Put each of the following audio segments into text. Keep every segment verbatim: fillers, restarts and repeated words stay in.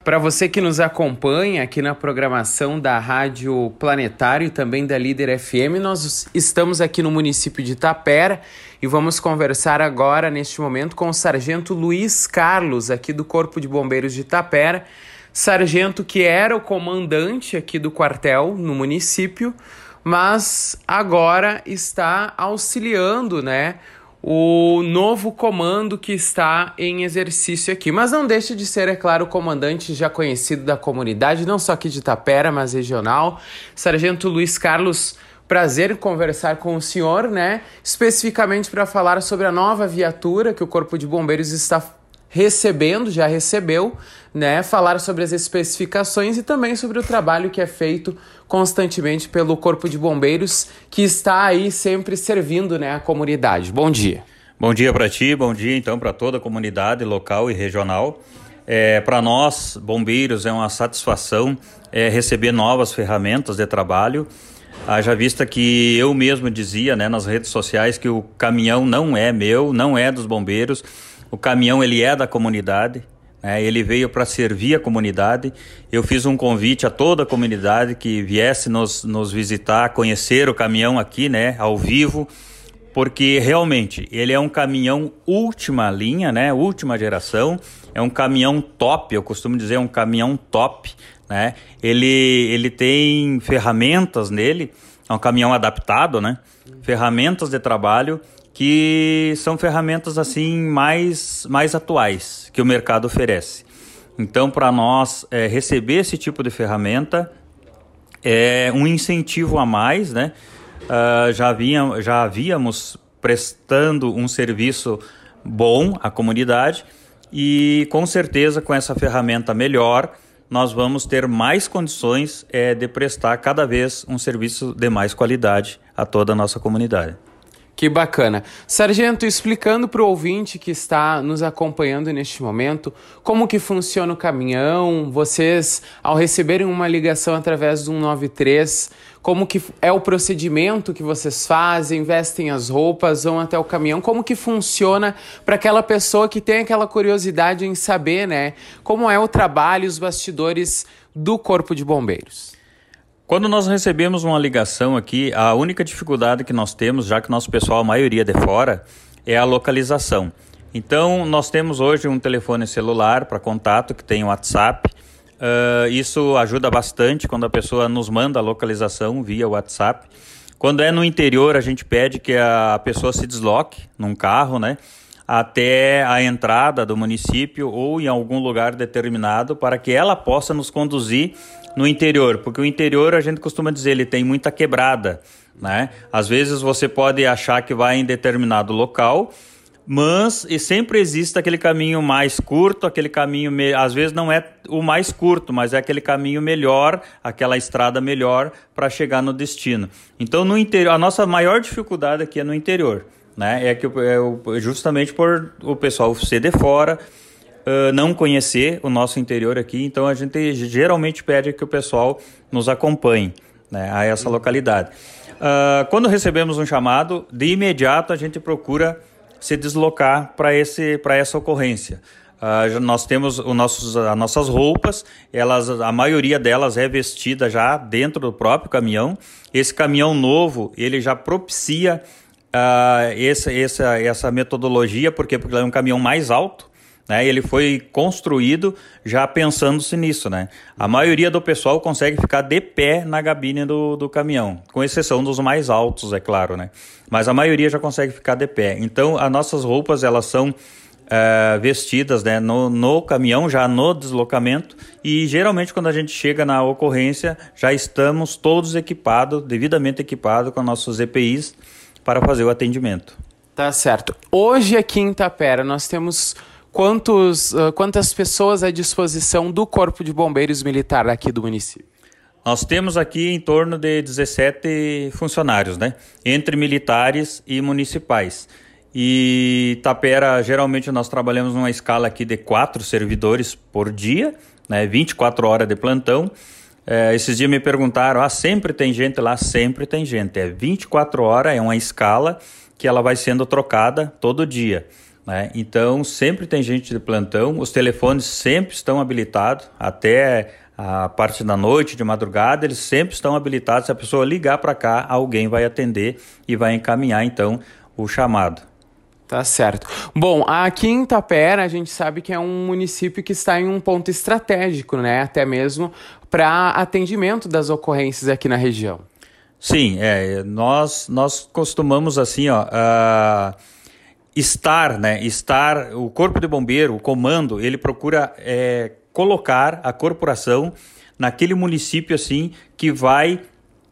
Para você que nos acompanha aqui na programação da Rádio Planetário e também da Líder F M, nós estamos aqui no município de Tapera e vamos conversar agora, neste momento, com o Sargento Luiz Carlos, aqui do Corpo de Bombeiros de Tapera. Sargento que era o comandante aqui do quartel no município, mas agora está auxiliando, né, o novo comando que está em exercício aqui. Mas não deixa de ser, é claro, o comandante já conhecido da comunidade, não só aqui de Tapera, mas regional. Sargento Luiz Carlos, prazer em conversar com o senhor, né? Especificamente para falar sobre a nova viatura que o Corpo de Bombeiros está recebendo, já recebeu, né? Falar sobre as especificações e também sobre o trabalho que é feito constantemente pelo Corpo de Bombeiros, que está aí sempre servindo, né, a comunidade. Bom dia. Bom dia para ti, bom dia então para toda a comunidade local e regional. É, para nós, bombeiros, é uma satisfação é, receber novas ferramentas de trabalho. Haja vista que eu mesmo dizia, né, nas redes sociais que o caminhão não é meu, não é dos bombeiros. O caminhão, ele é da comunidade, né? Ele veio para servir a comunidade. Eu fiz um convite a toda a comunidade que viesse nos, nos visitar, conhecer o caminhão aqui, né, ao vivo, porque realmente ele é um caminhão última linha, né, última geração, é um caminhão top, eu costumo dizer um caminhão top, né? Ele, ele tem ferramentas nele, é um caminhão adaptado, né? Ferramentas de trabalho que são ferramentas assim mais, mais atuais que o mercado oferece. Então, para nós é, receber esse tipo de ferramenta é um incentivo a mais, né? Uh, já, havia, já havíamos prestando um serviço bom à comunidade e com certeza com essa ferramenta melhor nós vamos ter mais condições é, de prestar cada vez um serviço de mais qualidade a toda a nossa comunidade. Que bacana. Sargento, explicando para o ouvinte que está nos acompanhando neste momento, como que funciona o caminhão, vocês, ao receberem uma ligação através do um nove três, como que é o procedimento que vocês fazem, vestem as roupas, vão até o caminhão, como que funciona para aquela pessoa que tem aquela curiosidade em saber, né, como é o trabalho e os bastidores do Corpo de Bombeiros? Quando nós recebemos uma ligação aqui, a única dificuldade que nós temos, já que nosso pessoal, a maioria de fora, é a localização. Então, nós temos hoje um telefone celular para contato, que tem o WhatsApp. Uh, isso ajuda bastante quando a pessoa nos manda a localização via WhatsApp. Quando é no interior, a gente pede que a pessoa se desloque num carro, né, até a entrada do município ou em algum lugar determinado para que ela possa nos conduzir no interior, porque o interior, a gente costuma dizer, ele tem muita quebrada, né? Às vezes você pode achar que vai em determinado local, mas e sempre existe aquele caminho mais curto, aquele caminho, me... às vezes não é o mais curto, mas é aquele caminho melhor, aquela estrada melhor para chegar no destino. Então, no interior, a nossa maior dificuldade aqui é no interior, né? É que é justamente por o pessoal ser de fora, Uh, não conhecer o nosso interior aqui, então a gente geralmente pede que o pessoal nos acompanhe, né, a essa localidade. Uh, quando recebemos um chamado, de imediato a gente procura se deslocar para esse, para essa ocorrência. Uh, nós temos os nossos, as nossas roupas, elas, a maioria delas é vestida já dentro do próprio caminhão. Esse caminhão novo, ele já propicia uh, essa, essa, essa metodologia, porque, porque ele é um caminhão mais alto. Né, ele foi construído já pensando-se nisso, né? A maioria do pessoal consegue ficar de pé na cabine do, do caminhão, com exceção dos mais altos, é claro, né? Mas a maioria já consegue ficar de pé. Então, as nossas roupas, elas são uh, vestidas, né, no, no caminhão, já no deslocamento, e geralmente quando a gente chega na ocorrência, já estamos todos equipados, devidamente equipados com nossos E P Is para fazer o atendimento. Tá certo. Hoje aqui em Tapera nós temos Quantos, uh, quantas pessoas à disposição do Corpo de Bombeiros Militar aqui do município? Nós temos aqui em torno de dezessete funcionários, né? Entre militares e municipais. E Tapera, geralmente nós trabalhamos numa escala aqui de quatro servidores por dia, né? vinte e quatro horas de plantão. É, esses dias me perguntaram, ah, sempre tem gente lá? Sempre tem gente. É vinte e quatro horas, é uma escala que ela vai sendo trocada todo dia. né? Então, sempre tem gente de plantão, os telefones sempre estão habilitados, até a parte da noite, de madrugada, eles sempre estão habilitados. Se a pessoa ligar para cá, alguém vai atender e vai encaminhar, então, o chamado. Tá certo. Bom, aqui em Tapera, a gente sabe que é um município que está em um ponto estratégico, né? Até mesmo para atendimento das ocorrências aqui na região. Sim, é, nós, nós costumamos assim, ó, uh, estar, né? Estar, o Corpo de Bombeiro, o comando, ele procura é, colocar a corporação naquele município assim que vai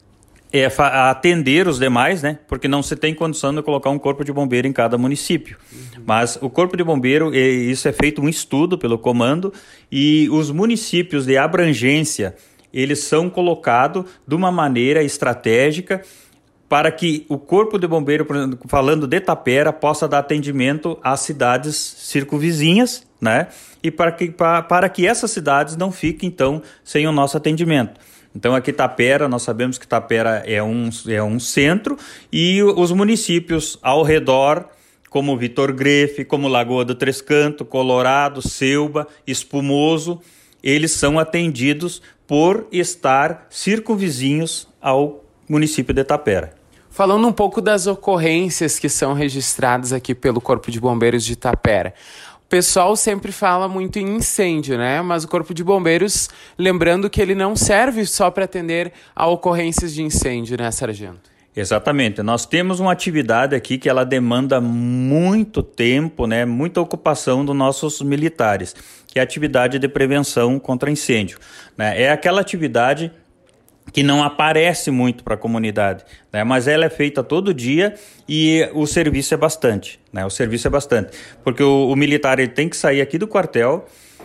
É, atender os demais, né? Porque não se tem condição de colocar um corpo de bombeiro em cada município. Uhum. Mas o corpo de bombeiro, isso é feito um estudo pelo comando, e os municípios de abrangência, eles são colocados de uma maneira estratégica para que o corpo de bombeiro, falando de Tapera, possa dar atendimento às cidades circunvizinhas, né? E para que, para, para que essas cidades não fiquem, então, sem o nosso atendimento. Então, aqui Tapera, nós sabemos que Tapera é um, é um centro, e os municípios ao redor, como Vitor Grefe, como Lagoa do Três Cantos, Colorado, Selba, Espumoso, eles são atendidos por estar circunvizinhos ao município de Tapera. Falando um pouco das ocorrências que são registradas aqui pelo Corpo de Bombeiros de Tapera. O pessoal sempre fala muito em incêndio, né? Mas o Corpo de Bombeiros, lembrando que ele não serve só para atender a ocorrências de incêndio, né, sargento? Exatamente. Nós temos uma atividade aqui que ela demanda muito tempo, né? Muita ocupação dos nossos militares, que é a atividade de prevenção contra incêndio, né? É aquela atividade que não aparece muito para a comunidade, né? Mas ela é feita todo dia e o serviço é bastante, né? O serviço é bastante, porque o, o militar ele tem que sair aqui do quartel,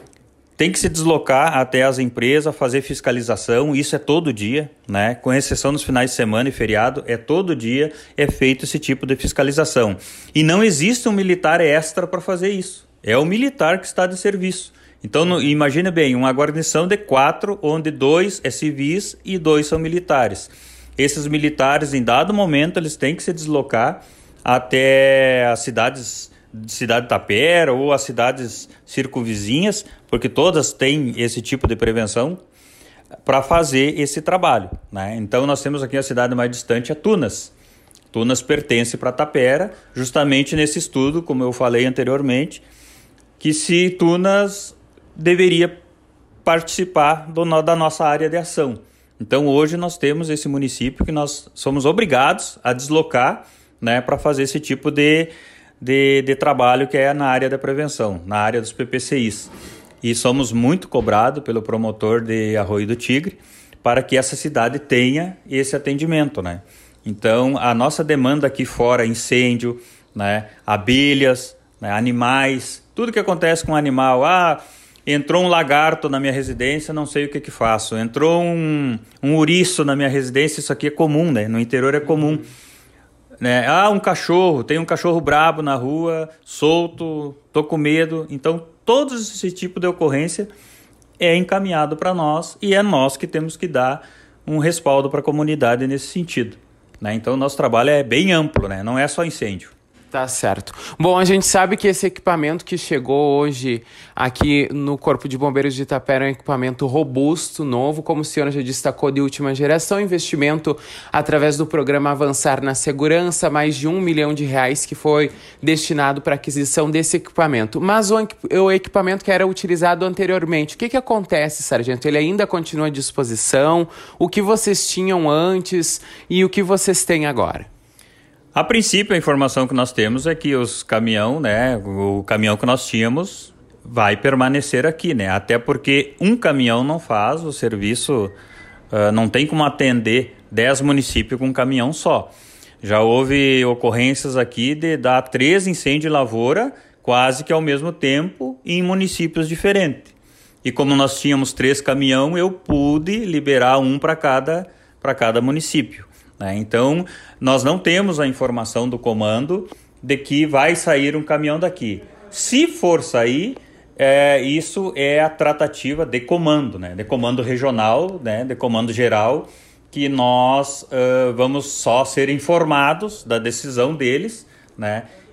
tem que se deslocar até as empresas, fazer fiscalização, isso é todo dia, né? Com exceção dos finais de semana e feriado, é todo dia é feito esse tipo de fiscalização. E não existe um militar extra para fazer isso, é o militar que está de serviço. Então, no, imagine bem, uma guarnição de quatro, onde dois é civis e dois são militares. Esses militares, em dado momento, eles têm que se deslocar até as cidades, cidade de Tapera ou as cidades circunvizinhas, porque todas têm esse tipo de prevenção, para fazer esse trabalho, né? Então, nós temos aqui a cidade mais distante, é Tunas. Tunas pertence para Tapera, justamente nesse estudo, como eu falei anteriormente, que se Tunas deveria participar do, da nossa área de ação. Então, hoje nós temos esse município que nós somos obrigados a deslocar, né, para fazer esse tipo de, de, de trabalho que é na área da prevenção, na área dos P P C Is. E somos muito cobrados pelo promotor de Arroio do Tigre para que essa cidade tenha esse atendimento, né? Então, a nossa demanda aqui fora, incêndio, né, abelhas, né, animais, tudo que acontece com o animal, ah, entrou um lagarto na minha residência, não sei o que que faço. Entrou um, um ouriço na minha residência, isso aqui é comum, né? No interior é comum. Né? Ah, um cachorro, tem um cachorro brabo na rua, solto, tô com medo. Então, todo esse tipo de ocorrência é encaminhado para nós e é nós que temos que dar um respaldo para a comunidade nesse sentido, né? Então, o nosso trabalho é bem amplo, né? Não é só incêndio. Tá certo. Bom, a gente sabe que esse equipamento que chegou hoje aqui no Corpo de Bombeiros de Itapera é um equipamento robusto, novo, como o senhor já destacou, de última geração, investimento através do programa Avançar na Segurança, mais de um milhão de reais que foi destinado para a aquisição desse equipamento. Mas o, o equipamento que era utilizado anteriormente, o que que acontece, sargento? Ele ainda continua à disposição? O que vocês tinham antes e o que vocês têm agora? A princípio, a informação que nós temos é que os caminhão, né, o caminhão que nós tínhamos vai permanecer aqui, né? Até porque um caminhão não faz o serviço, uh, não tem como atender dez municípios com um caminhão só. Já houve ocorrências aqui de dar três incêndios de lavoura quase que ao mesmo tempo em municípios diferentes. E como nós tínhamos três caminhão, eu pude liberar um para cada, para cada município. Então, nós não temos a informação do comando de que vai sair um caminhão daqui. Se for sair, é, isso é a tratativa de comando, né? De comando regional, né? De comando geral, que nós uh, vamos só ser informados da decisão deles, né?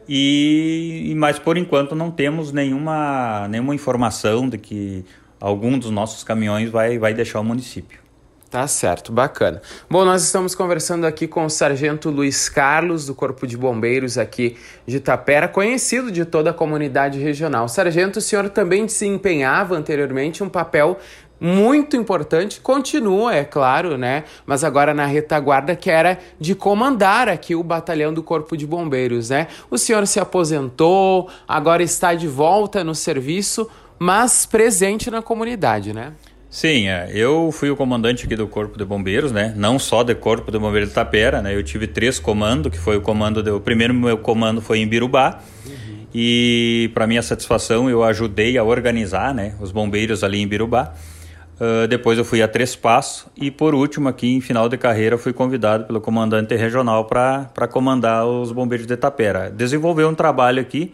e, mas por enquanto não temos nenhuma, nenhuma informação de que algum dos nossos caminhões vai, vai deixar o município. Tá certo, bacana. Bom, nós estamos conversando aqui com o Sargento Luiz Carlos, do Corpo de Bombeiros aqui de Tapera, conhecido de toda a comunidade regional. Sargento, o senhor também desempenhava anteriormente um papel muito importante, continua, é claro, né? Mas agora na retaguarda, que era de comandar aqui o batalhão do Corpo de Bombeiros, né? O senhor se aposentou, agora está de volta no serviço, mas presente na comunidade, né? Sim, eu fui o comandante aqui do Corpo de Bombeiros, né? Não só do Corpo de Bombeiros de Tapera, né? Eu tive três comandos, que foi o comando, de... o primeiro meu comando foi em Birubá, uhum. E para minha satisfação eu ajudei a organizar, né, os bombeiros ali em Birubá. Uh, depois eu fui a Três Passos e por último aqui em final de carreira fui convidado pelo comandante regional para comandar os bombeiros de Tapera. Desenvolver um trabalho aqui,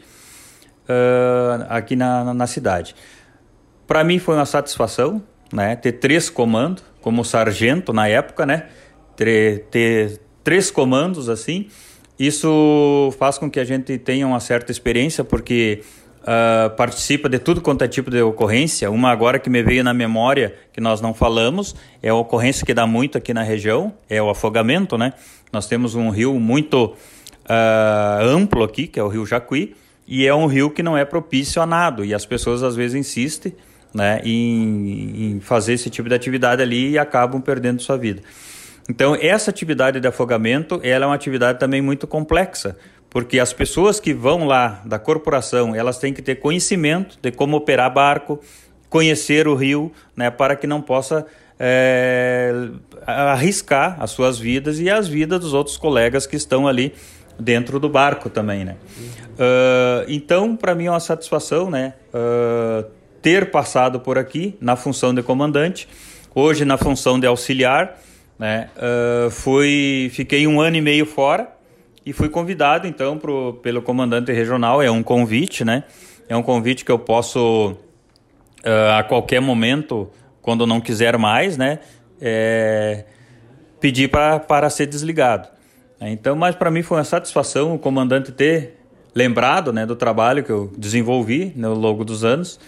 uh, aqui na, na cidade. Para mim foi uma satisfação, né, ter três comandos, como sargento na época, né, ter, ter três comandos assim, isso faz com que a gente tenha uma certa experiência, porque uh, participa de tudo quanto é tipo de ocorrência. Uma agora que me veio na memória, que nós não falamos, é a ocorrência que dá muito aqui na região, é o afogamento, né, nós temos um rio muito uh, amplo aqui, que é o Rio Jacuí, e é um rio que não é propício a nado, e as pessoas às vezes insistem, né, em, em fazer esse tipo de atividade ali e acabam perdendo sua vida. Então, essa atividade de afogamento, ela é uma atividade também muito complexa, porque as pessoas que vão lá da corporação, elas têm que ter conhecimento de como operar barco, conhecer o rio, né, para que não possa é, arriscar as suas vidas e as vidas dos outros colegas que estão ali dentro do barco também, né? Uh, então, para mim é uma satisfação, né, uh, ter passado por aqui na função de comandante, hoje na função de auxiliar, né? Uh, fui, fiquei um ano e meio fora e fui convidado então pro, pelo comandante regional, é um convite, né? É um convite que eu posso uh, a qualquer momento, quando não quiser mais, né, é, pedir pra, para ser desligado. Então, mas para mim foi uma satisfação o comandante ter lembrado, né, do trabalho que eu desenvolvi, né, ao longo dos anos,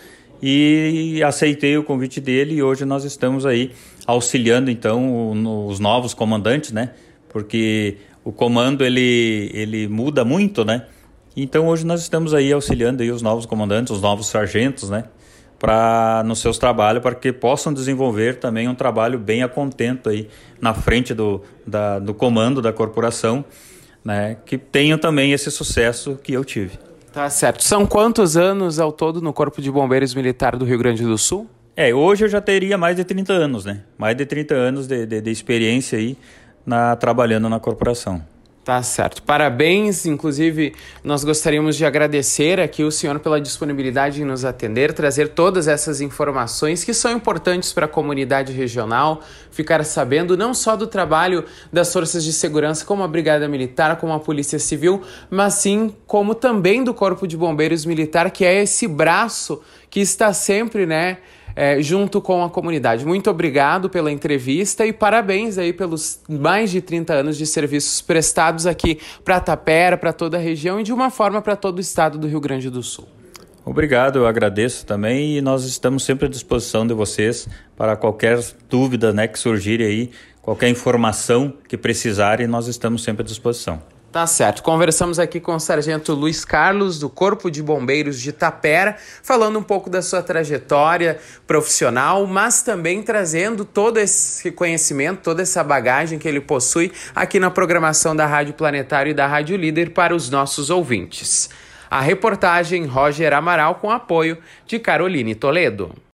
e aceitei o convite dele e hoje nós estamos aí auxiliando então o, os novos comandantes, né? Porque o comando ele, ele muda muito, né? Então hoje nós estamos aí auxiliando aí os novos comandantes, os novos sargentos, né? Para nos seus trabalhos, para que possam desenvolver também um trabalho bem a contento aí na frente do, da, do comando da corporação, né? Que tenham também esse sucesso que eu tive. Tá certo. São quantos anos ao todo no Corpo de Bombeiros Militar do Rio Grande do Sul? É, hoje eu já teria mais de trinta anos, né? Mais de trinta anos de, de, de experiência aí na, trabalhando na corporação. Tá certo. Parabéns. Inclusive, nós gostaríamos de agradecer aqui o senhor pela disponibilidade em nos atender, trazer todas essas informações que são importantes para a comunidade regional, ficar sabendo não só do trabalho das forças de segurança, como a Brigada Militar, como a Polícia Civil, mas sim como também do Corpo de Bombeiros Militar, que é esse braço que está sempre, né, É, junto com a comunidade. Muito obrigado pela entrevista e parabéns aí pelos mais de trinta anos de serviços prestados aqui para Tapera, para toda a região e de uma forma para todo o estado do Rio Grande do Sul. Obrigado, eu agradeço também e nós estamos sempre à disposição de vocês para qualquer dúvida, né, que surgir aí, qualquer informação que precisarem, nós estamos sempre à disposição. Tá certo. Conversamos aqui com o Sargento Luiz Carlos, do Corpo de Bombeiros de Tapera, falando um pouco da sua trajetória profissional, mas também trazendo todo esse conhecimento, toda essa bagagem que ele possui aqui na programação da Rádio Planetário e da Rádio Líder para os nossos ouvintes. A reportagem Roger Amaral com apoio de Caroline Toledo.